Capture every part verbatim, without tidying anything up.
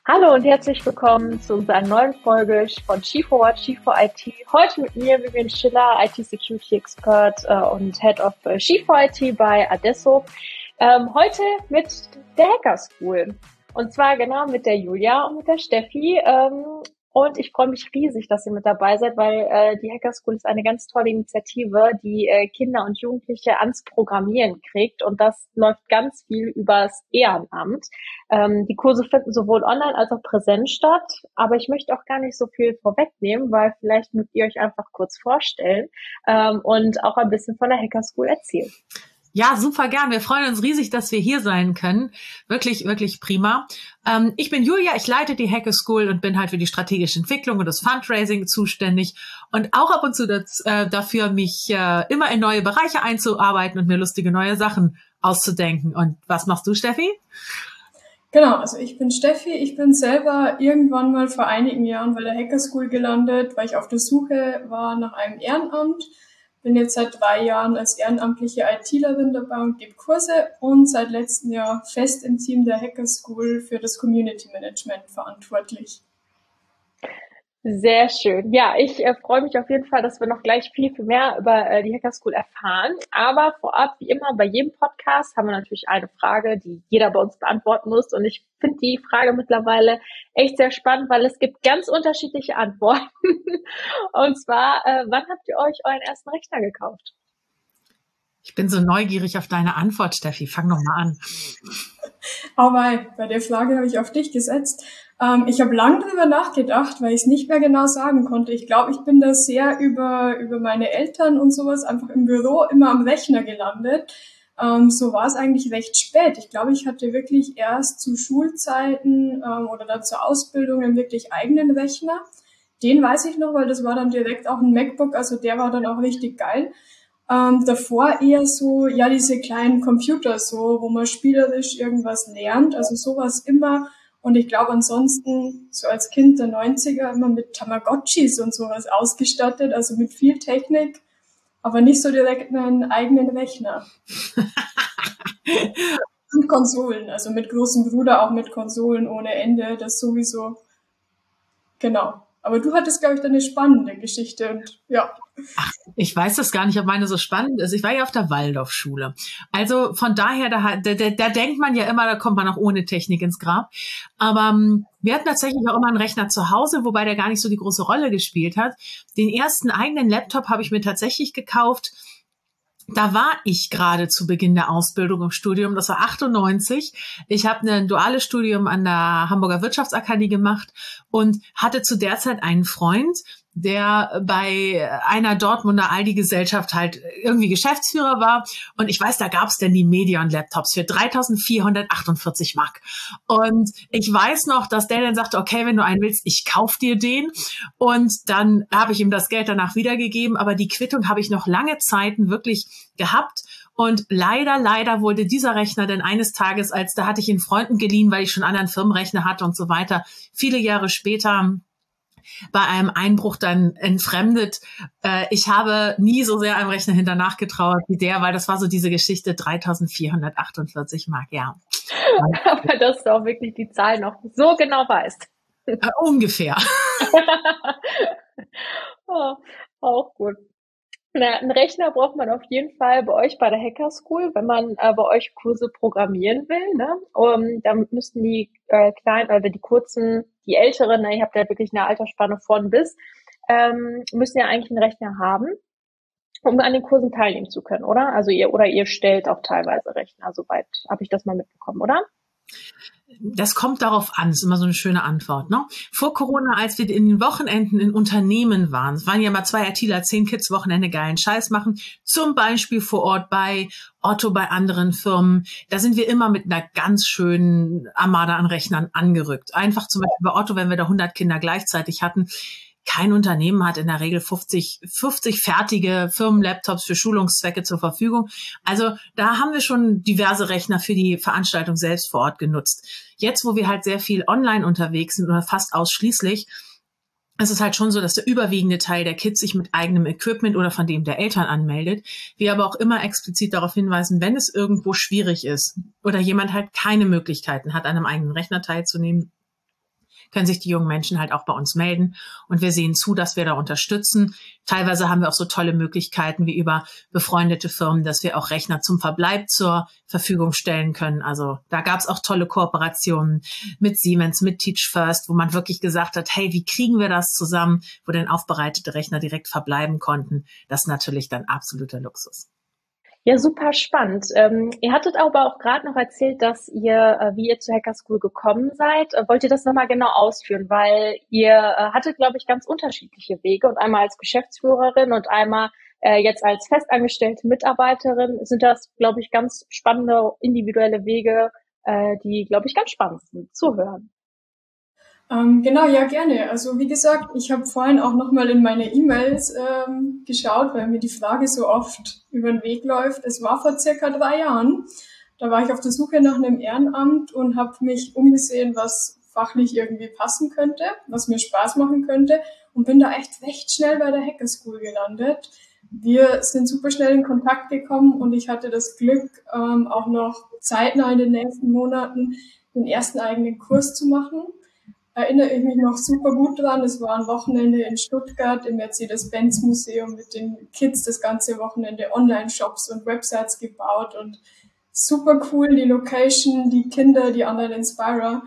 Hallo und herzlich willkommen zu unserer neuen Folge von She four What, She four I T. Heute mit mir Vivian Schiller, I T Security Expert äh, und Head of äh, She four I T bei Adesso. Ähm, heute mit der Hacker School. Und zwar genau mit der Julia und mit der Steffi. Ähm, und ich freue mich riesig, dass ihr mit dabei seid, weil äh, die Hacker School ist eine ganz tolle Initiative, die äh, Kinder und Jugendliche ans Programmieren kriegt. Und das läuft ganz viel übers Ehrenamt. Ähm, die Kurse finden sowohl online als auch präsent statt. Aber ich möchte auch gar nicht so viel vorwegnehmen, weil vielleicht mögt ihr euch einfach kurz vorstellen ähm, und auch ein bisschen von der Hacker School erzählen. Ja, super gern. Wir freuen uns riesig, dass wir hier sein können. Wirklich, wirklich prima. Ähm, ich bin Julia, ich leite die Hacker School und bin halt für die strategische Entwicklung und das Fundraising zuständig und auch ab und zu das, äh, dafür, mich äh, immer in neue Bereiche einzuarbeiten und mir lustige neue Sachen auszudenken. Und was machst du, Steffi? Genau, also ich bin Steffi. Ich bin selber irgendwann mal vor einigen Jahren bei der Hacker School gelandet, weil ich auf der Suche war nach einem Ehrenamt. Bin jetzt seit drei Jahren als ehrenamtliche ITlerin dabei und gebe Kurse und seit letztem Jahr fest im Team der Hacker School für das Community Management verantwortlich. Sehr schön. Ja, ich äh, freue mich auf jeden Fall, dass wir noch gleich viel, viel mehr über äh, die Hacker School erfahren. Aber vorab, wie immer, bei jedem Podcast haben wir natürlich eine Frage, die jeder bei uns beantworten muss. Und ich finde die Frage mittlerweile echt sehr spannend, weil es gibt ganz unterschiedliche Antworten. Und zwar, äh, wann habt ihr euch euren ersten Rechner gekauft? Ich bin so neugierig auf deine Antwort, Steffi. Fang doch mal an. Oh wei, bei der Frage habe ich auf dich gesetzt. Ähm, ich habe lange drüber nachgedacht, weil ich es nicht mehr genau sagen konnte. Ich glaube, ich bin da sehr über über meine Eltern und sowas einfach im Büro immer am Rechner gelandet. Ähm, so war es eigentlich recht spät. Ich glaube, ich hatte wirklich erst zu Schulzeiten ähm, oder dann zur Ausbildung einen wirklich eigenen Rechner. Den weiß ich noch, weil das war dann direkt auch ein MacBook, also der war dann auch richtig geil. Ähm, davor eher so, ja, diese kleinen Computer so, wo man spielerisch irgendwas lernt, also sowas immer. Und ich glaube ansonsten, so als Kind der neunziger immer mit Tamagotchis und sowas ausgestattet, also mit viel Technik, aber nicht so direkt einen eigenen Rechner. Und Konsolen, also mit großem Bruder auch mit Konsolen ohne Ende, das sowieso. Genau. Aber du hattest, glaube ich, dann eine spannende Geschichte und ja. Ach, ich weiß das gar nicht, ob meine so spannend ist. Ich war ja auf der Waldorfschule. Also von daher, da, da, da denkt man ja immer, da kommt man auch ohne Technik ins Grab. Aber um, wir hatten tatsächlich auch immer einen Rechner zu Hause, wobei der gar nicht so die große Rolle gespielt hat. Den ersten eigenen Laptop habe ich mir tatsächlich gekauft. Da war ich gerade zu Beginn der Ausbildung im Studium, das war achtundneunzig. Ich habe ein duales Studium an der Hamburger Wirtschaftsakademie gemacht und hatte zu der Zeit einen Freund, der bei einer Dortmunder Aldi-Gesellschaft halt irgendwie Geschäftsführer war. Und ich weiß, da gab es denn die Medion-Laptops für dreitausendvierhundertachtundvierzig Mark. Und ich weiß noch, dass der dann sagte, okay, wenn du einen willst, ich kauf dir den. Und dann habe ich ihm das Geld danach wiedergegeben. Aber die Quittung habe ich noch lange Zeiten wirklich gehabt. Und leider, leider wurde dieser Rechner dann eines Tages, als da hatte ich ihn Freunden geliehen, weil ich schon einen anderen Firmenrechner hatte und so weiter, viele Jahre später bei einem Einbruch dann entfremdet. Äh, ich habe nie so sehr einem Rechner hinter nachgetrauert wie der, weil das war so diese Geschichte dreitausendvierhundertachtundvierzig Mark, ja. Aber dass du auch wirklich die Zahl noch so genau weißt. Äh, ungefähr. Oh, auch gut. Na, einen Rechner braucht man auf jeden Fall bei euch bei der Hacker School, wenn man äh, bei euch Kurse programmieren will. Ne? Um, dann müssten die äh, kleinen oder die kurzen, die älteren, ne, ihr habt ja wirklich eine Altersspanne von bis, ähm, müssen ja eigentlich einen Rechner haben, um an den Kursen teilnehmen zu können, oder? Also ihr oder ihr stellt auch teilweise Rechner, soweit habe ich das mal mitbekommen, oder? Das kommt darauf an, ist immer so eine schöne Antwort. Ne? Vor Corona, als wir in den Wochenenden in Unternehmen waren, es waren ja mal zwei ITler, zehn Kids Wochenende geilen Scheiß machen, zum Beispiel vor Ort bei Otto, bei anderen Firmen, da sind wir immer mit einer ganz schönen Armada an Rechnern angerückt. Einfach zum Beispiel bei Otto, wenn wir da hundert Kinder gleichzeitig hatten, kein Unternehmen hat in der Regel fünfzig, fünfzig fertige Firmenlaptops für Schulungszwecke zur Verfügung. Also da haben wir schon diverse Rechner für die Veranstaltung selbst vor Ort genutzt. Jetzt, wo wir halt sehr viel online unterwegs sind oder fast ausschließlich, es ist halt schon so, dass der überwiegende Teil der Kids sich mit eigenem Equipment oder von dem der Eltern anmeldet. Wir aber auch immer explizit darauf hinweisen, wenn es irgendwo schwierig ist oder jemand halt keine Möglichkeiten hat, an einem eigenen Rechner teilzunehmen, können sich die jungen Menschen halt auch bei uns melden. Und wir sehen zu, dass wir da unterstützen. Teilweise haben wir auch so tolle Möglichkeiten wie über befreundete Firmen, dass wir auch Rechner zum Verbleib zur Verfügung stellen können. Also da gab es auch tolle Kooperationen mit Siemens, mit Teach First, wo man wirklich gesagt hat, hey, wie kriegen wir das zusammen, wo dann aufbereitete Rechner direkt verbleiben konnten. Das ist natürlich dann absoluter Luxus. Ja, super spannend. Ähm, ihr hattet aber auch gerade noch erzählt, dass ihr, äh, wie ihr zur Hacker School gekommen seid. Äh, wollt ihr das nochmal genau ausführen? Weil ihr äh, hattet, glaube ich, ganz unterschiedliche Wege und einmal als Geschäftsführerin und einmal äh, jetzt als festangestellte Mitarbeiterin. Sind das, glaube ich, ganz spannende individuelle Wege, äh, die, glaube ich, ganz spannend sind zu hören. Ähm, genau, ja, gerne. Also wie gesagt, ich habe vorhin auch nochmal in meine E-Mails ähm, geschaut, weil mir die Frage so oft über den Weg läuft. Es war vor circa drei Jahren. Da war ich auf der Suche nach einem Ehrenamt und habe mich umgesehen, was fachlich irgendwie passen könnte, was mir Spaß machen könnte und bin da echt recht schnell bei der Hacker School gelandet. Wir sind super schnell in Kontakt gekommen und ich hatte das Glück, ähm, auch noch zeitnah in den nächsten Monaten den ersten eigenen Kurs zu machen. Erinnere ich mich noch super gut dran. Es war ein Wochenende in Stuttgart im Mercedes-Benz-Museum mit den Kids das ganze Wochenende Online-Shops und Websites gebaut und super cool, die Location, die Kinder, die anderen Inspirer.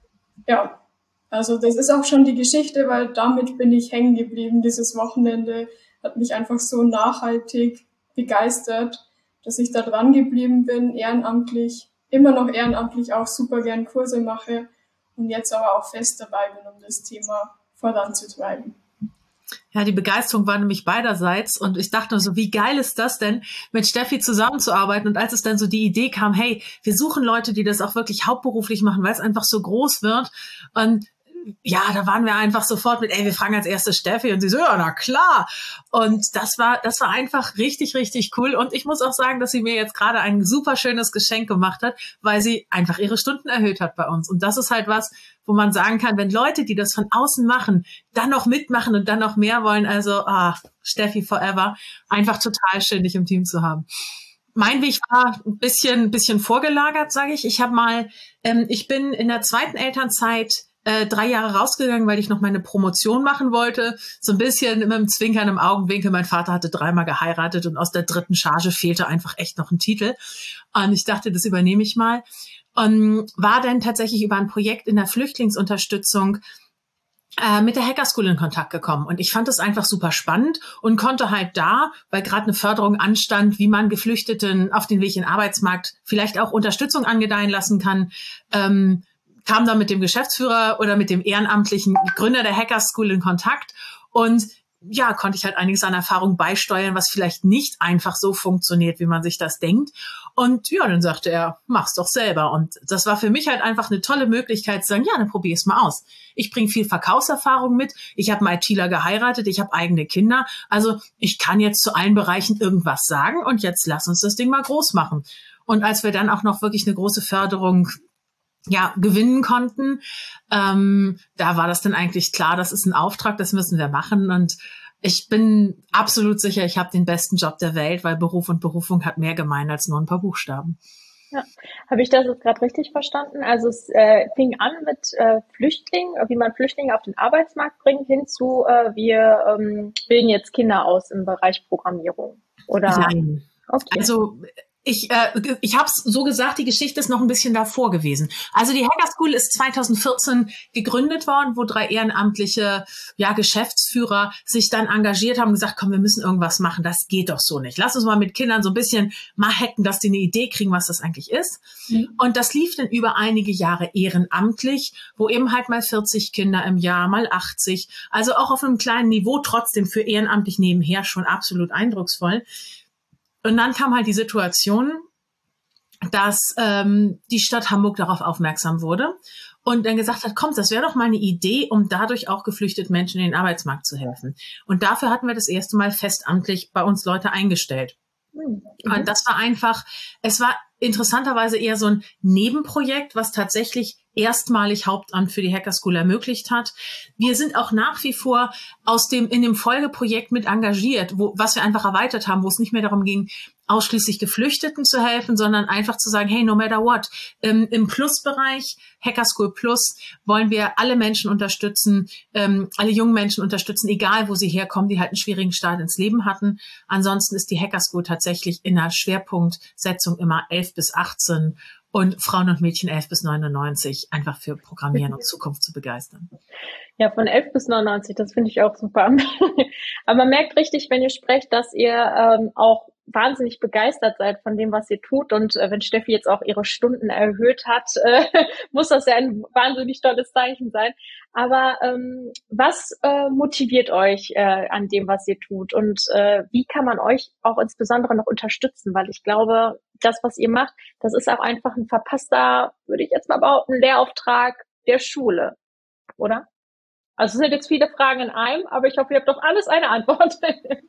Ja, also das ist auch schon die Geschichte, weil damit bin ich hängen geblieben. Dieses Wochenende hat mich einfach so nachhaltig begeistert, dass ich da dran geblieben bin, ehrenamtlich, immer noch ehrenamtlich auch super gern Kurse mache. Und jetzt aber auch fest dabei bin, um das Thema voranzutreiben. Ja, die Begeisterung war nämlich beiderseits und ich dachte so, wie geil ist das denn, mit Steffi zusammenzuarbeiten? Und als es dann so die Idee kam, hey, wir suchen Leute, die das auch wirklich hauptberuflich machen, weil es einfach so groß wird und ja, da waren wir einfach sofort mit, ey, wir fragen als erstes Steffi und sie so, ja, na klar. Und das war, das war einfach richtig, richtig cool. Und ich muss auch sagen, dass sie mir jetzt gerade ein super schönes Geschenk gemacht hat, weil sie einfach ihre Stunden erhöht hat bei uns. Und das ist halt was, wo man sagen kann, wenn Leute, die das von außen machen, dann noch mitmachen und dann noch mehr wollen, also, ah, Steffi forever, einfach total schön, dich im Team zu haben. Mein Weg war ein bisschen, ein bisschen vorgelagert, sage ich. Ich habe mal, ähm, ich bin in der zweiten Elternzeit Äh, drei Jahre rausgegangen, weil ich noch meine Promotion machen wollte. So ein bisschen mit einem Zwinkern im Augenwinkel. Mein Vater hatte dreimal geheiratet und aus der dritten Charge fehlte einfach echt noch ein Titel. Und ich dachte, das übernehme ich mal. Und war dann tatsächlich über ein Projekt in der Flüchtlingsunterstützung äh, mit der Hacker School in Kontakt gekommen. Und ich fand das einfach super spannend und konnte halt da, weil gerade eine Förderung anstand, wie man Geflüchteten auf den Weg in den Arbeitsmarkt vielleicht auch Unterstützung angedeihen lassen kann, ähm, kam dann mit dem Geschäftsführer oder mit dem ehrenamtlichen Gründer der Hacker School in Kontakt und ja, konnte ich halt einiges an Erfahrung beisteuern, was vielleicht nicht einfach so funktioniert, wie man sich das denkt. Und ja, dann sagte er, mach's doch selber. Und das war für mich halt einfach eine tolle Möglichkeit zu sagen, ja, dann probier es mal aus. Ich bringe viel Verkaufserfahrung mit. Ich habe einen ITler geheiratet. Ich habe eigene Kinder. Also ich kann jetzt zu allen Bereichen irgendwas sagen und jetzt lass uns das Ding mal groß machen. Und als wir dann auch noch wirklich eine große Förderung ja, gewinnen konnten. Ähm, da war das dann eigentlich klar, das ist ein Auftrag, das müssen wir machen. Und ich bin absolut sicher, ich habe den besten Job der Welt, weil Beruf und Berufung hat mehr gemein als nur ein paar Buchstaben. Ja, habe ich das jetzt gerade richtig verstanden? Also es äh, fing an mit äh, Flüchtlingen, wie man Flüchtlinge auf den Arbeitsmarkt bringt, hinzu, äh, wir ähm, bilden jetzt Kinder aus im Bereich Programmierung. Oder? Nein. Okay. Also Ich, äh, ich habe es so gesagt, die Geschichte ist noch ein bisschen davor gewesen. Also die Hacker School ist zweitausendvierzehn gegründet worden, wo drei ehrenamtliche ja, Geschäftsführer sich dann engagiert haben und gesagt, komm, wir müssen irgendwas machen, das geht doch so nicht. Lass uns mal mit Kindern so ein bisschen mal hacken, dass die eine Idee kriegen, was das eigentlich ist. Mhm. Und das lief dann über einige Jahre ehrenamtlich, wo eben halt mal vierzig Kinder im Jahr, mal achtzig, also auch auf einem kleinen Niveau, trotzdem für ehrenamtlich nebenher schon absolut eindrucksvoll. Und dann kam halt die Situation, dass ähm, die Stadt Hamburg darauf aufmerksam wurde und dann gesagt hat, komm, das wäre doch mal eine Idee, um dadurch auch geflüchteten Menschen in den Arbeitsmarkt zu helfen. Und dafür hatten wir das erste Mal festamtlich bei uns Leute eingestellt. Mhm. Und das war einfach, es war interessanterweise eher so ein Nebenprojekt, was tatsächlich erstmalig Hauptamt für die Hacker School ermöglicht hat. Wir sind auch nach wie vor aus dem, in dem Folgeprojekt mit engagiert, wo, was wir einfach erweitert haben, wo es nicht mehr darum ging, ausschließlich Geflüchteten zu helfen, sondern einfach zu sagen, hey, no matter what, ähm, im Plus-Bereich, Hacker School Plus, wollen wir alle Menschen unterstützen, ähm, alle jungen Menschen unterstützen, egal wo sie herkommen, die halt einen schwierigen Start ins Leben hatten. Ansonsten ist die Hacker School tatsächlich in der Schwerpunktsetzung immer elf bis achtzehn und Frauen und Mädchen elf bis neunundneunzig, einfach für Programmieren und Zukunft zu begeistern. Ja, von elf bis neunundneunzig, das finde ich auch super. Aber man merkt richtig, wenn ihr sprecht, dass ihr ähm, auch wahnsinnig begeistert seid von dem, was ihr tut. Und äh, wenn Steffi jetzt auch ihre Stunden erhöht hat, äh, muss das ja ein wahnsinnig tolles Zeichen sein. Aber ähm, was äh, motiviert euch äh, an dem, was ihr tut? Und äh, wie kann man euch auch insbesondere noch unterstützen? Weil ich glaube, das, was ihr macht, das ist auch einfach ein verpasster, würde ich jetzt mal behaupten, Lehrauftrag der Schule, oder? Also es sind jetzt viele Fragen in einem, aber ich hoffe, ihr habt auf alles eine Antwort.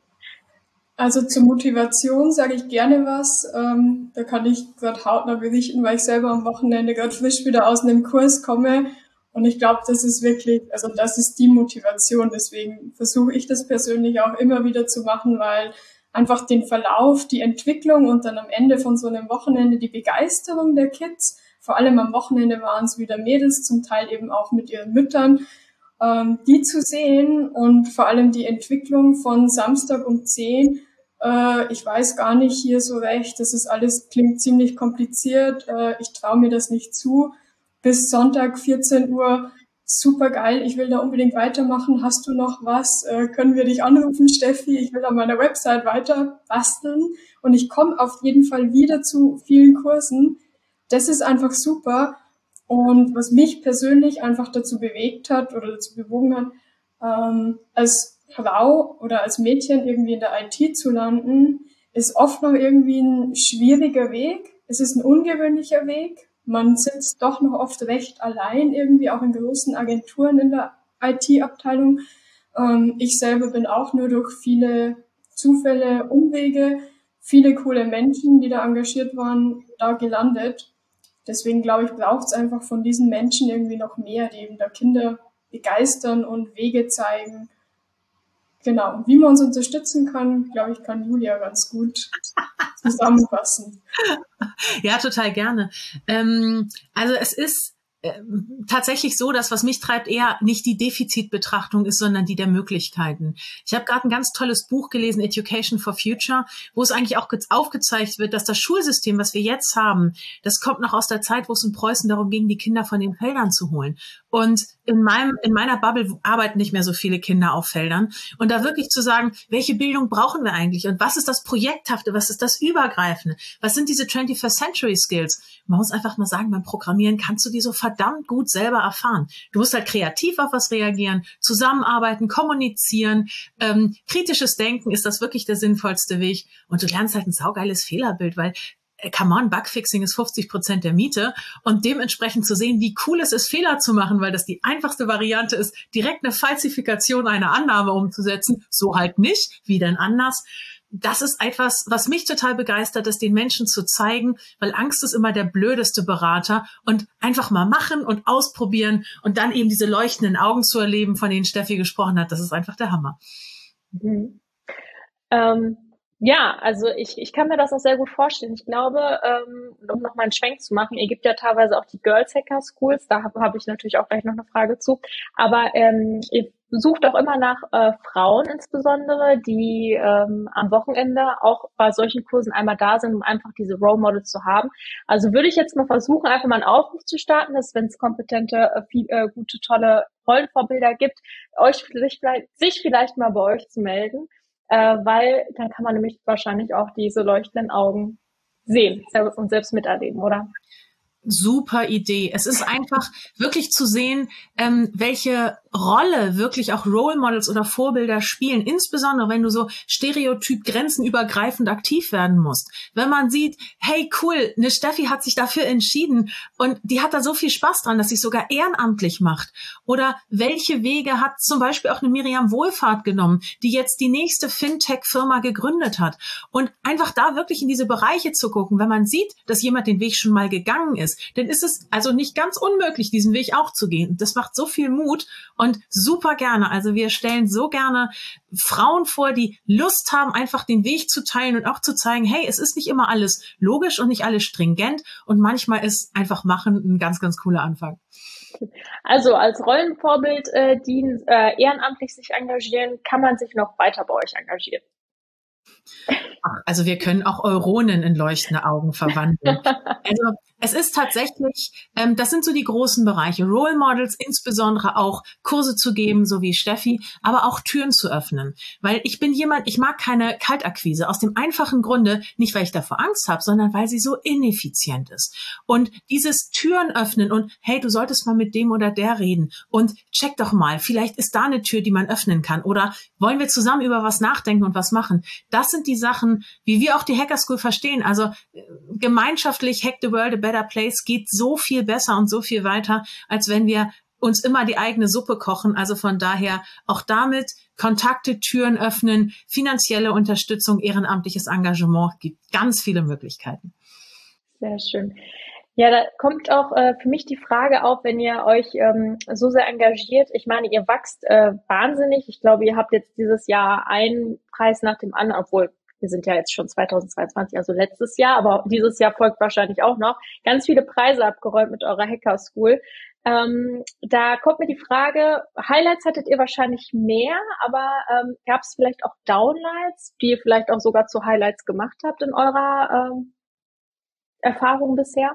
Also zur Motivation sage ich gerne was. Ähm, da kann ich gerade hautnah berichten, weil ich selber am Wochenende gerade frisch wieder aus einem Kurs komme. Und ich glaube, das ist wirklich, also das ist die Motivation. Deswegen versuche ich das persönlich auch immer wieder zu machen, weil einfach den Verlauf, die Entwicklung und dann am Ende von so einem Wochenende die Begeisterung der Kids, vor allem am Wochenende waren es wieder Mädels, zum Teil eben auch mit ihren Müttern, ähm, die zu sehen und vor allem die Entwicklung von Samstag um zehn, äh, ich weiß gar nicht hier so recht, das ist alles, klingt ziemlich kompliziert, äh, ich traue mir das nicht zu, bis Sonntag vierzehn Uhr, super geil, ich will da unbedingt weitermachen, hast du noch was, äh, können wir dich anrufen, Steffi, ich will an meiner Website weiter basteln und ich komme auf jeden Fall wieder zu vielen Kursen, das ist einfach super. Und was mich persönlich einfach dazu bewegt hat oder dazu bewogen hat, ähm, als Frau oder als Mädchen irgendwie in der I T zu landen, ist oft noch irgendwie ein schwieriger Weg. Es ist ein ungewöhnlicher Weg. Man sitzt doch noch oft recht allein, irgendwie auch in großen Agenturen in der I T-Abteilung. Ähm, ich selber bin auch nur durch viele Zufälle, Umwege, viele coole Menschen, die da engagiert waren, da gelandet. Deswegen glaube ich, braucht es einfach von diesen Menschen irgendwie noch mehr, die eben da Kinder begeistern und Wege zeigen. Genau. Und wie man uns unterstützen kann, glaube ich, kann Julia ganz gut zusammenfassen. Ja, total gerne. Ähm, also es ist äh, tatsächlich so, dass was mich treibt, eher nicht die Defizitbetrachtung ist, sondern die der Möglichkeiten. Ich habe gerade ein ganz tolles Buch gelesen, Education for Future, wo es eigentlich auch aufgezeigt wird, dass das Schulsystem, was wir jetzt haben, das kommt noch aus der Zeit, wo es in Preußen darum ging, die Kinder von den Feldern zu holen. Und in meinem, in meiner Bubble arbeiten nicht mehr so viele Kinder auf Feldern. Und da wirklich zu sagen, welche Bildung brauchen wir eigentlich? Und was ist das Projekthafte? Was ist das Übergreifende? Was sind diese twenty-first Century Skills? Man muss einfach mal sagen, beim Programmieren kannst du die so verdammt gut selber erfahren. Du musst halt kreativ auf was reagieren, zusammenarbeiten, kommunizieren, ähm, kritisches Denken ist das wirklich der sinnvollste Weg. Und du lernst halt ein saugeiles Fehlerbild, weil come on, Bugfixing ist fünfzig Prozent der Miete und dementsprechend zu sehen, wie cool es ist, Fehler zu machen, weil das die einfachste Variante ist, direkt eine Falsifikation einer Annahme umzusetzen, so halt nicht, wie denn anders. Das ist etwas, was mich total begeistert, das den Menschen zu zeigen, weil Angst ist immer der blödeste Berater und einfach mal machen und ausprobieren und dann eben diese leuchtenden Augen zu erleben, von denen Steffi gesprochen hat, das ist einfach der Hammer. Mhm. Ähm. Ja, also ich, ich kann mir das auch sehr gut vorstellen. Ich glaube, ähm, um noch mal einen Schwenk zu machen, ihr gibt ja teilweise auch die Girls Hacker Schools, da habe hab ich natürlich auch gleich noch eine Frage zu, aber ähm, ihr sucht auch immer nach äh, Frauen insbesondere, die ähm, am Wochenende auch bei solchen Kursen einmal da sind, um einfach diese Role Models zu haben. Also würde ich jetzt mal versuchen, einfach mal einen Aufruf zu starten, dass wenn es kompetente, äh, viel, äh, gute, tolle Rollenvorbilder gibt, euch sich vielleicht, sich vielleicht mal bei euch zu melden. Äh, weil dann kann man nämlich wahrscheinlich auch diese leuchtenden Augen sehen und selbst miterleben, oder? Super Idee. Es ist einfach wirklich zu sehen, ähm, welche Rolle wirklich auch Role Models oder Vorbilder spielen, insbesondere wenn du so stereotyp grenzenübergreifend aktiv werden musst. Wenn man sieht, hey cool, eine Steffi hat sich dafür entschieden und die hat da so viel Spaß dran, dass sie es sogar ehrenamtlich macht. Oder welche Wege hat zum Beispiel auch eine Miriam Wohlfahrt genommen, die jetzt die nächste Fintech-Firma gegründet hat. Und einfach da wirklich in diese Bereiche zu gucken, wenn man sieht, dass jemand den Weg schon mal gegangen ist, ist, dann ist es also nicht ganz unmöglich, diesen Weg auch zu gehen. Das macht so viel Mut und super gerne. Also wir stellen so gerne Frauen vor, die Lust haben, einfach den Weg zu teilen und auch zu zeigen, hey, es ist nicht immer alles logisch und nicht alles stringent und manchmal ist einfach machen ein ganz, ganz cooler Anfang. Also als Rollenvorbild, äh, die äh, ehrenamtlich sich engagieren, kann man sich noch weiter bei euch engagieren. Also wir können auch Euronen in leuchtende Augen verwandeln. Also es ist tatsächlich, ähm, das sind so die großen Bereiche. Role Models, insbesondere auch Kurse zu geben, so wie Steffi, aber auch Türen zu öffnen. Weil ich bin jemand, ich mag keine Kaltakquise. Aus dem einfachen Grunde, nicht weil ich davor Angst habe, sondern weil sie so ineffizient ist. Und dieses Türen öffnen und hey, du solltest mal mit dem oder der reden und check doch mal, vielleicht ist da eine Tür, die man öffnen kann oder wollen wir zusammen über was nachdenken und was machen. Das sind die Sachen, wie wir auch die Hacker School verstehen. Also gemeinschaftlich Hack the World a Better Place geht so viel besser und so viel weiter, als wenn wir uns immer die eigene Suppe kochen. Also von daher auch damit Kontakte, Türen öffnen, finanzielle Unterstützung, ehrenamtliches Engagement, gibt ganz viele Möglichkeiten. Sehr schön. Ja, da kommt auch äh, für mich die Frage auf, wenn ihr euch ähm, so sehr engagiert. Ich meine, ihr wachst äh, wahnsinnig. Ich glaube, ihr habt jetzt dieses Jahr einen Preis nach dem anderen, obwohl wir sind ja jetzt schon zweitausendzweiundzwanzig, also letztes Jahr, aber dieses Jahr folgt wahrscheinlich auch noch, ganz viele Preise abgeräumt mit eurer Hacker School. Ähm, da kommt mir die Frage, Highlights hattet ihr wahrscheinlich mehr, aber ähm, gab es vielleicht auch Downlights, die ihr vielleicht auch sogar zu Highlights gemacht habt in eurer ähm, Erfahrung bisher?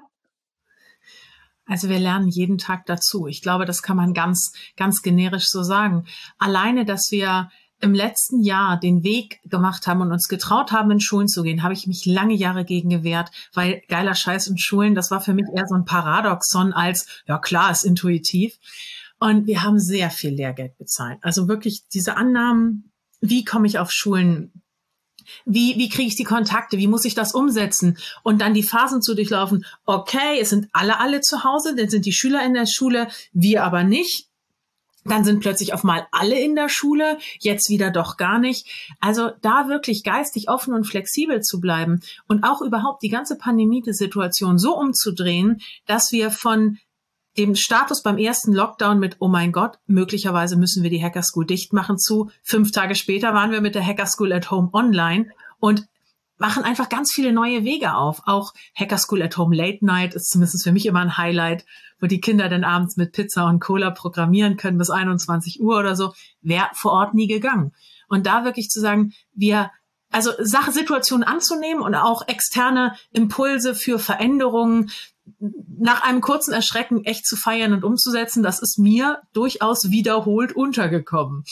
Also wir lernen jeden Tag dazu. Ich glaube, das kann man ganz, ganz generisch so sagen. Alleine, dass wir im letzten Jahr den Weg gemacht haben und uns getraut haben, in Schulen zu gehen, habe ich mich lange Jahre gegen gewehrt, weil geiler Scheiß in Schulen, das war für mich eher so ein Paradoxon als, ja klar, ist intuitiv. Und wir haben sehr viel Lehrgeld bezahlt. Also wirklich diese Annahmen, wie komme ich auf Schulen, Wie, wie kriege ich die Kontakte? Wie muss ich das umsetzen? Und dann die Phasen zu durchlaufen. Okay, es sind alle, alle zu Hause, dann sind die Schüler in der Schule, wir aber nicht. Dann sind plötzlich auf mal alle in der Schule, jetzt wieder doch gar nicht. Also da wirklich geistig offen und flexibel zu bleiben und auch überhaupt die ganze Pandemie-Situation so umzudrehen, dass wir von dem Status beim ersten Lockdown mit, oh mein Gott, möglicherweise müssen wir die Hacker School dicht machen, zu fünf Tage später waren wir mit der Hacker School at Home online und machen einfach ganz viele neue Wege auf. Auch Hacker School at Home Late Night ist zumindest für mich immer ein Highlight, wo die Kinder dann abends mit Pizza und Cola programmieren können bis einundzwanzig Uhr oder so. Wäre vor Ort nie gegangen. Und da wirklich zu sagen, wir, also Sachsituationen anzunehmen und auch externe Impulse für Veränderungen nach einem kurzen Erschrecken echt zu feiern und umzusetzen, das ist mir durchaus wiederholt untergekommen.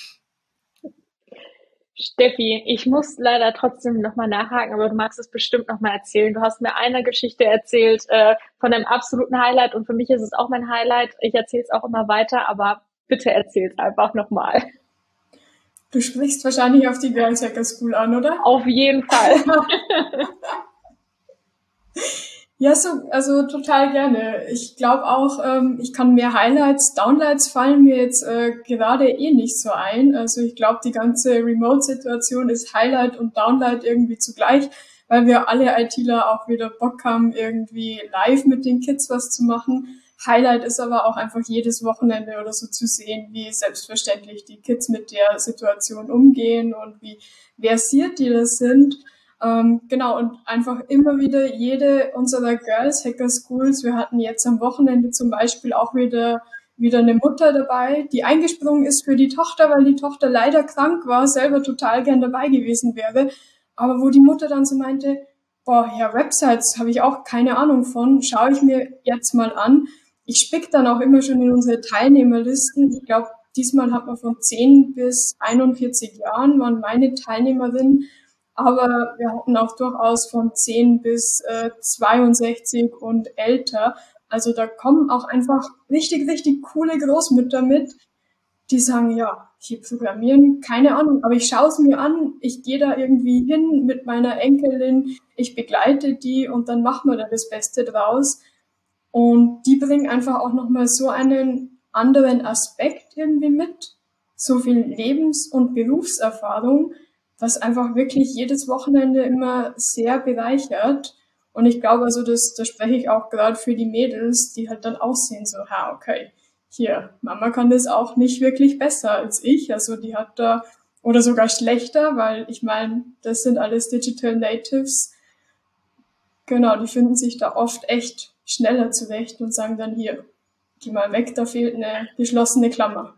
Steffi, ich muss leider trotzdem nochmal nachhaken, aber du magst es bestimmt nochmal erzählen. Du hast mir eine Geschichte erzählt äh, von einem absoluten Highlight und für mich ist es auch mein Highlight. Ich erzähle es auch immer weiter, aber bitte erzähl es einfach nochmal. Du sprichst wahrscheinlich auf die Girls Hacker School an, oder? Auf jeden Fall. Ja, so, also total gerne. Ich glaube auch, ähm, ich kann mehr Highlights, Downlights fallen mir jetzt äh, gerade eh nicht so ein. Also ich glaube, die ganze Remote-Situation ist Highlight und Downlight irgendwie zugleich, weil wir alle ITler auch wieder Bock haben, irgendwie live mit den Kids was zu machen. Highlight ist aber auch einfach jedes Wochenende oder so zu sehen, wie selbstverständlich die Kids mit der Situation umgehen und wie versiert die das sind. Ähm, genau, und einfach immer wieder jede unserer Girls Hacker Schools, wir hatten jetzt am Wochenende zum Beispiel auch wieder wieder eine Mutter dabei, die eingesprungen ist für die Tochter, weil die Tochter leider krank war, selber total gern dabei gewesen wäre, aber wo die Mutter dann so meinte, boah, ja, Websites habe ich auch keine Ahnung von, schaue ich mir jetzt mal an. Ich spick dann auch immer schon in unsere Teilnehmerlisten. Ich glaube, diesmal hat man von zehn bis einundvierzig Jahren waren meine Teilnehmerinnen. Aber wir hatten auch durchaus von zehn bis äh, zweiundsechzig und älter. Also da kommen auch einfach richtig, richtig coole Großmütter mit, die sagen, ja, hier programmieren, keine Ahnung, aber ich schaue es mir an, ich gehe da irgendwie hin mit meiner Enkelin, ich begleite die und dann machen wir da das Beste draus. Und die bringen einfach auch nochmal so einen anderen Aspekt irgendwie mit, so viel Lebens- und Berufserfahrung, was einfach wirklich jedes Wochenende immer sehr bereichert. Und ich glaube, also das, das spreche ich auch gerade für die Mädels, die halt dann auch sehen, so, ha, okay, hier, Mama kann das auch nicht wirklich besser als ich. Also die hat da, oder sogar schlechter, weil ich meine, das sind alles Digital Natives. Genau, die finden sich da oft echt schneller zurecht und sagen dann, hier, geh mal weg, da fehlt eine geschlossene Klammer.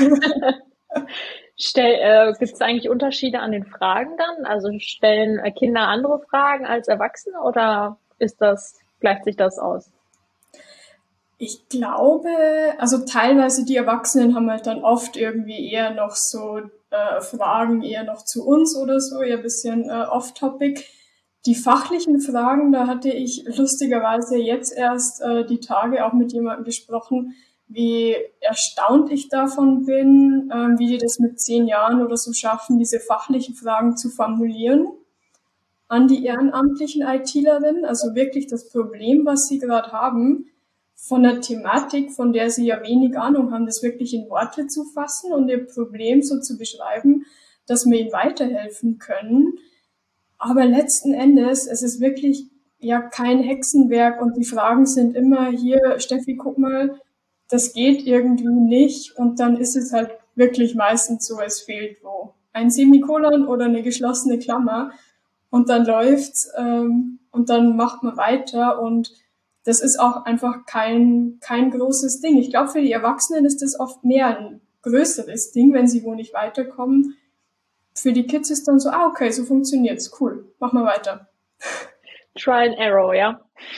Stell, äh, gibt es eigentlich Unterschiede an den Fragen dann? Also stellen äh, Kinder andere Fragen als Erwachsene oder ist das, gleicht sich das aus? Ich glaube, also teilweise die Erwachsenen haben halt dann oft irgendwie eher noch so äh, Fragen eher noch zu uns oder so, eher ein bisschen äh, off-topic. Die fachlichen Fragen, da hatte ich lustigerweise jetzt erst äh, die Tage auch mit jemandem gesprochen, wie erstaunt ich davon bin, äh, wie die das mit zehn Jahren oder so schaffen, diese fachlichen Fragen zu formulieren an die ehrenamtlichen ITlerinnen. Also wirklich das Problem, was sie gerade haben, von der Thematik, von der sie ja wenig Ahnung haben, das wirklich in Worte zu fassen und ihr Problem so zu beschreiben, dass wir ihnen weiterhelfen können. Aber letzten Endes, es ist wirklich ja kein Hexenwerk und die Fragen sind immer hier, Steffi, guck mal, das geht irgendwie nicht und dann ist es halt wirklich meistens so, es fehlt wo ein Semikolon oder eine geschlossene Klammer und dann läuft's ähm, und dann macht man weiter und das ist auch einfach kein kein großes Ding. Ich glaube, für die Erwachsenen ist das oft mehr ein größeres Ding, wenn sie wo nicht weiterkommen. Für die Kids ist dann so, ah, okay, so funktioniert's, cool, mach mal weiter. Try and Arrow, ja.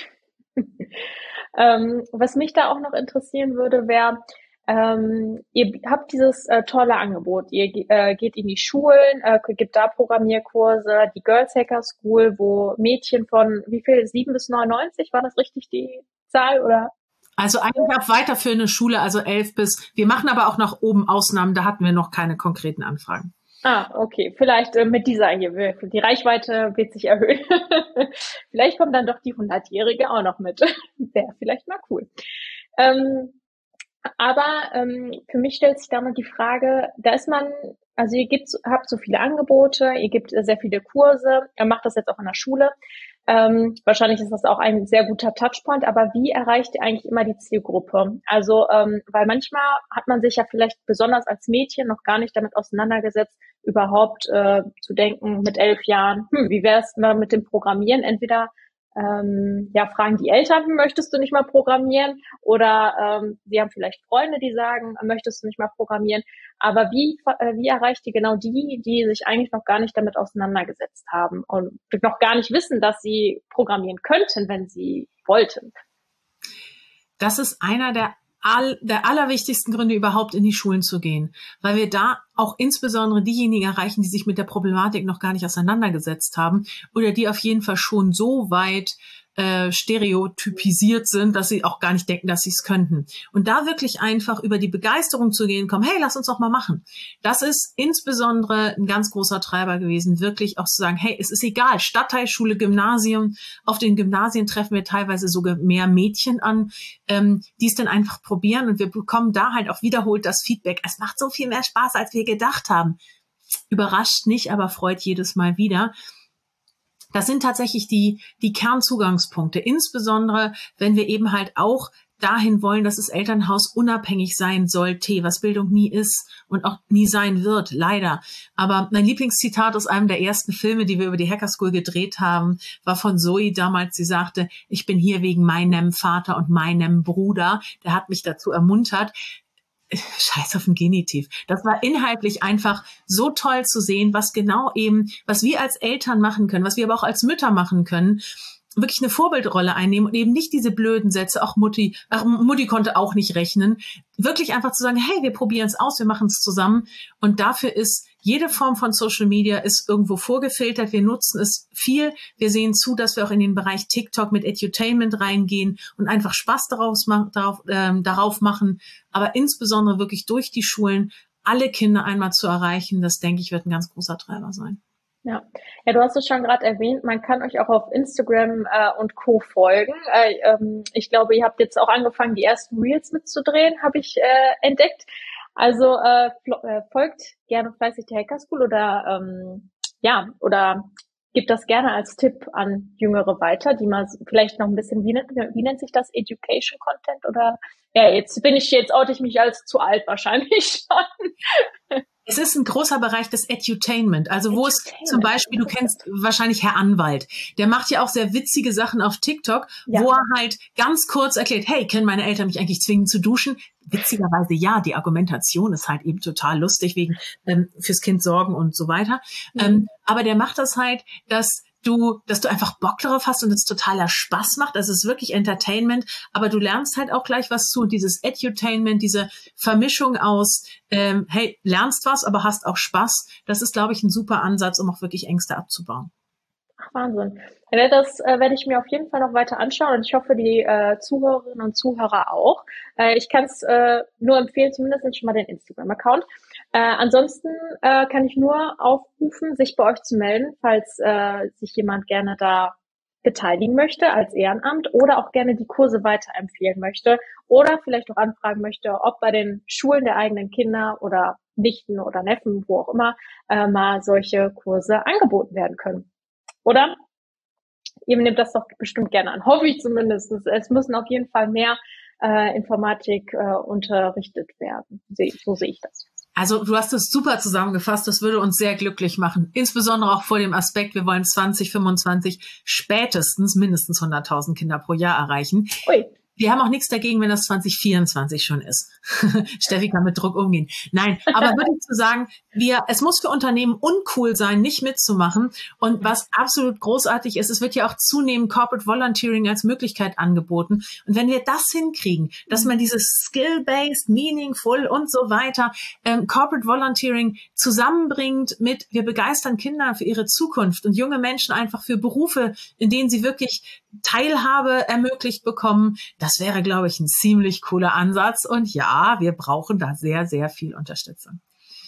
ähm, was mich da auch noch interessieren würde, wäre, ähm, ihr habt dieses äh, tolle Angebot. Ihr äh, geht in die Schulen, äh, gibt da Programmierkurse, die Girls Hacker School, wo Mädchen von wie viel, sieben bis neunundneunzig, war das richtig die Zahl oder? Also eigentlich ab weiterführende Schule, also elf bis, wir machen aber auch nach oben Ausnahmen, da hatten wir noch keine konkreten Anfragen. Ah, okay. Vielleicht äh, mit dieser hier. Die Reichweite wird sich erhöhen. Vielleicht kommt dann doch die hundertjährige auch noch mit. Wäre vielleicht mal cool. Ähm, aber ähm, für mich stellt sich da noch die Frage, da ist man, also ihr gibt, habt so viele Angebote, ihr gibt äh, sehr viele Kurse, ihr macht das jetzt auch in der Schule. Ähm, wahrscheinlich ist das auch ein sehr guter Touchpoint, aber wie erreicht ihr eigentlich immer die Zielgruppe? Also, ähm, weil manchmal hat man sich ja vielleicht besonders als Mädchen noch gar nicht damit auseinandergesetzt, überhaupt äh, zu denken mit elf Jahren, hm, wie wäre es mal mit dem Programmieren? Entweder ähm, ja, fragen die Eltern, hm, möchtest du nicht mal programmieren? Oder ähm, sie haben vielleicht Freunde, die sagen, möchtest du nicht mal programmieren? Aber wie, äh, wie erreicht ihr genau die, die sich eigentlich noch gar nicht damit auseinandergesetzt haben und noch gar nicht wissen, dass sie programmieren könnten, wenn sie wollten? Das ist einer der all, der allerwichtigsten Gründe, überhaupt in die Schulen zu gehen, weil wir da auch insbesondere diejenigen erreichen, die sich mit der Problematik noch gar nicht auseinandergesetzt haben oder die auf jeden Fall schon so weit äh, stereotypisiert sind, dass sie auch gar nicht denken, dass sie es könnten. Und da wirklich einfach über die Begeisterung zu gehen, komm, hey, lass uns doch mal machen. Das ist insbesondere ein ganz großer Treiber gewesen, wirklich auch zu sagen, hey, es ist egal, Stadtteilschule, Gymnasium, auf den Gymnasien treffen wir teilweise sogar mehr Mädchen an, ähm, die es dann einfach probieren und wir bekommen da halt auch wiederholt das Feedback, es macht so viel mehr Spaß, als wir gedacht haben. Überrascht nicht, aber freut jedes Mal wieder. Das sind tatsächlich die, die Kernzugangspunkte, insbesondere wenn wir eben halt auch dahin wollen, dass das Elternhaus unabhängig sein sollte, was Bildung nie ist und auch nie sein wird, leider. Aber mein Lieblingszitat aus einem der ersten Filme, die wir über die Hacker School gedreht haben, war von Zoe damals. Sie sagte, ich bin hier wegen meinem Vater und meinem Bruder. Der hat mich dazu ermuntert. Scheiß auf den Genitiv. Das war inhaltlich einfach so toll zu sehen, was genau eben, was wir als Eltern machen können, was wir aber auch als Mütter machen können, wirklich eine Vorbildrolle einnehmen und eben nicht diese blöden Sätze, auch Mutti, ach, Mutti konnte auch nicht rechnen, wirklich einfach zu sagen, hey, wir probieren es aus, wir machen es zusammen und dafür ist jede Form von Social Media ist irgendwo vorgefiltert, wir nutzen es viel, wir sehen zu, dass wir auch in den Bereich TikTok mit Edutainment reingehen und einfach Spaß daraus, darauf, ähm, darauf machen, aber insbesondere wirklich durch die Schulen alle Kinder einmal zu erreichen, das denke ich, wird ein ganz großer Treiber sein. Ja, ja, du hast es schon gerade erwähnt, man kann euch auch auf Instagram äh, und Co. folgen. Äh, ähm, ich glaube, ihr habt jetzt auch angefangen, die ersten Reels mitzudrehen, habe ich äh, entdeckt. Also äh, äh, folgt gerne fleißig der Hacker School oder ähm, ja, oder gebe das gerne als Tipp an Jüngere weiter, die mal vielleicht noch ein bisschen, wie nennt, wie nennt sich das, Education Content oder, ja, jetzt bin ich, jetzt oute ich mich als zu alt wahrscheinlich schon. Es ist ein großer Bereich des Edutainment, also wo es zum Beispiel, du kennst wahrscheinlich Herr Anwalt, der macht ja auch sehr witzige Sachen auf TikTok, ja. wo er halt ganz kurz erklärt, hey, können meine Eltern mich eigentlich zwingen zu duschen? Witzigerweise ja, die Argumentation ist halt eben total lustig, wegen ähm, fürs Kind sorgen und so weiter. Mhm. Ähm, aber der macht das halt, dass du, dass du einfach Bock darauf hast und es totaler Spaß macht. Also es ist wirklich Entertainment, aber du lernst halt auch gleich was zu. Dieses Edutainment, diese Vermischung aus, ähm, hey, lernst was, aber hast auch Spaß. Das ist, glaube ich, ein super Ansatz, um auch wirklich Ängste abzubauen. Ach, Wahnsinn. Ja, das äh, werde ich mir auf jeden Fall noch weiter anschauen und ich hoffe, die äh, Zuhörerinnen und Zuhörer auch. Äh, ich kann es äh, nur empfehlen, zumindest schon mal den Instagram-Account. Äh, ansonsten äh, kann ich nur aufrufen, sich bei euch zu melden, falls äh, sich jemand gerne da beteiligen möchte als Ehrenamt oder auch gerne die Kurse weiterempfehlen möchte oder vielleicht auch anfragen möchte, ob bei den Schulen der eigenen Kinder oder Nichten oder Neffen, wo auch immer, äh, mal solche Kurse angeboten werden können. Oder? Ihr nehmt das doch bestimmt gerne an, hoffe ich zumindest. Es müssen auf jeden Fall mehr äh, Informatik äh, unterrichtet werden. So sehe ich das. Also du hast es super zusammengefasst, das würde uns sehr glücklich machen. Insbesondere auch vor dem Aspekt, wir wollen zwanzig fünfundzwanzig spätestens mindestens hunderttausend Kinder pro Jahr erreichen. Ui. Wir haben auch nichts dagegen, wenn das zwanzig vierundzwanzig schon ist. Steffi kann mit Druck umgehen. Nein, aber wirklich zu sagen, wir, es muss für Unternehmen uncool sein, nicht mitzumachen. Und was absolut großartig ist, es wird ja auch zunehmend Corporate Volunteering als Möglichkeit angeboten. Und wenn wir das hinkriegen, dass man dieses Skill-Based, Meaningful und so weiter, ähm, Corporate Volunteering zusammenbringt mit, wir begeistern Kinder für ihre Zukunft und junge Menschen einfach für Berufe, in denen sie wirklich Teilhabe ermöglicht bekommen, das wäre, glaube ich, ein ziemlich cooler Ansatz. Und ja, wir brauchen da sehr, sehr viel Unterstützung.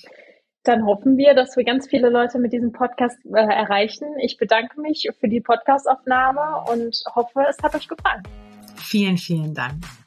Dann hoffen wir, dass wir ganz viele Leute mit diesem Podcast äh, erreichen. Ich bedanke mich für die Podcastaufnahme und hoffe, es hat euch gefallen. Vielen, vielen Dank.